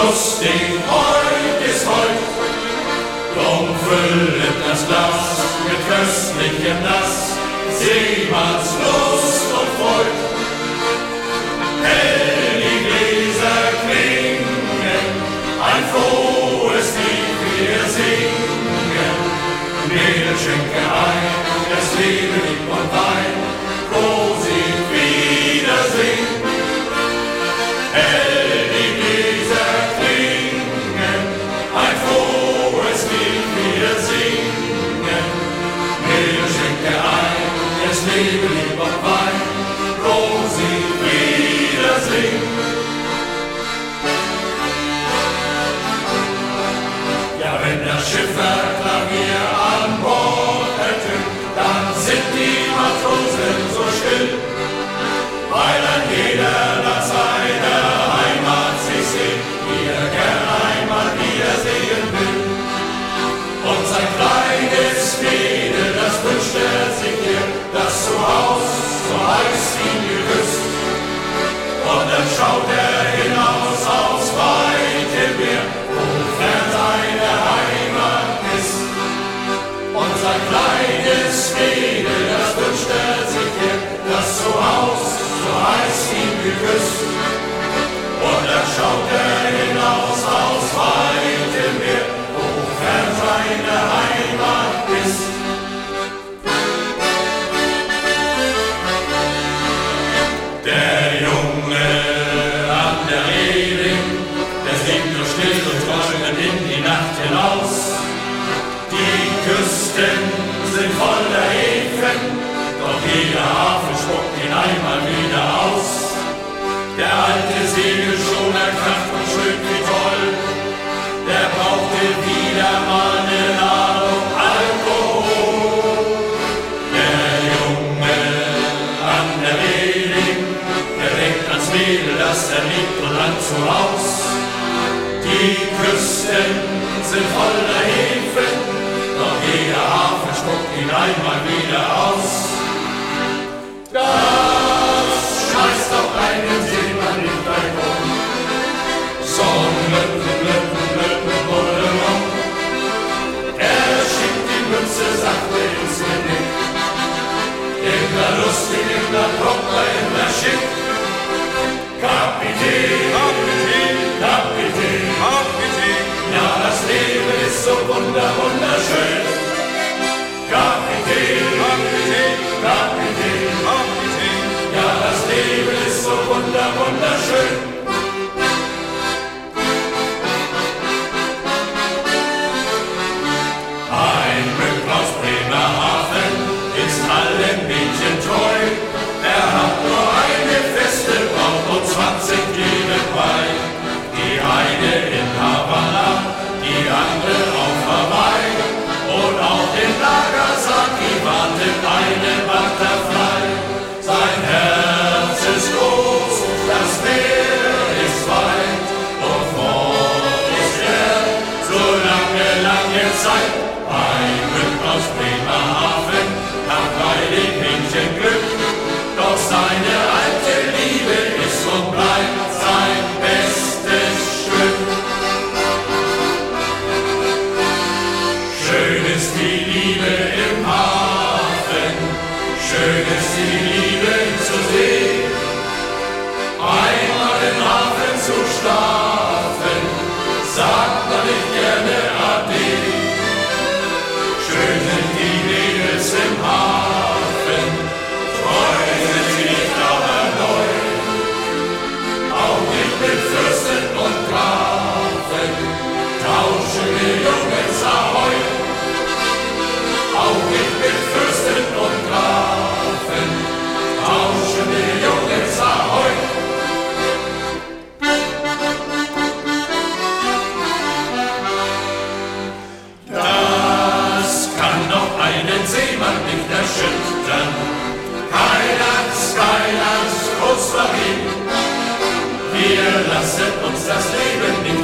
lustig, heut ist heut. Drum füllet das Glas mit köstlichem Nass, Seemannslust und Freud. Hell die Gläser klingen, ein frohes Lied wir singen. Mädel schenke ein, das Leben lieb und Wein, Prosit, Wiedersehen. Hell die Gläser klingen, ein frohes Lied wir singen. Mädel schenke ein, das Leben lieb und Wein, Prosit, Wiedersehen. Ja, wenn das Schifferklavier an Bord ertönt, dann sind die Matrosen so still, weil an jeder nach seiner Heimat sich sehnt, wie er gern einmal wiedersehen will. Und sein kleines Mädel, das wünscht er sich hier, das zu Haus so heiß ihn geküsst. Und dann schaut er hinaus aufs weite Meer, wo fern seine Heimat ist. Und sein kleines Mädel, das wünscht er sich hier, das zu Haus so heiß ihn geküsst. Und dann schaut er hinaus aufs weite Meer, wo fern seine Heimat ist. Der Junge an der Reling, der singt nur still und träumet in die Nacht hinaus. Die Küsten sind voller Häfen, doch jeder Hafen spuckt ihn einmal wieder aus. Der alte Segelschoner kracht und schön wie toll, der brauchte wieder mal eine Ladung Alkohol. Der Junge an der Reling, der denkt ans Mädel, das er liebt und an zu Haus. Die Küsten sind voller Häfen, doch jeder Hafen spuckt ihn einmal wieder aus. Das scheißt doch einen Seemann nicht bei Grund. Sonnenblöcken, er schiebt die Mütze sachte ins Genick. Immer lustig, immer proper, immer schick. Kapitän, Kapitän, Kapitän, Kapitän, ja, das Leben ist so wunderschön. Kapitän, Kapitän, Kapitän, Kapitän, ja, das Leben ist so wunderschön. Ein Glück aus Bremerhaven ist allen Mädchen treu. Er hat nur eine feste Braut und 20 nebenbei. Die eine in Havanna, die andere auf Hawaii. Und auf dem Nagasaki wartet eine Butterfly. Sein Herz ist groß, das Meer ist weit. Und fort ist er so lange Zeit. Ein Glück aus Bremerhaven hat bei den Mädchen Glück. Doch seine alte Liebe ist und bleibt sein bestes Stück. Schön ist die Liebe im Hafen, schön ist die Liebe zu sehen. Einmal im Hafen zu schlafen, sagt man nicht gerne Ade. Schön sind die Mädels im Hafen, träumen sie nicht aber neu. Auch nicht mit Fürsten und Grafen, tauschen wir Jungs Ahoi. Auch nicht mit Fürsten und Grafen, tauschen wir Jungs Ahoi. Das kann doch einen Seemann nicht erschüttern. Keiner ist groß vergeben. Wir lassen uns das Leben nicht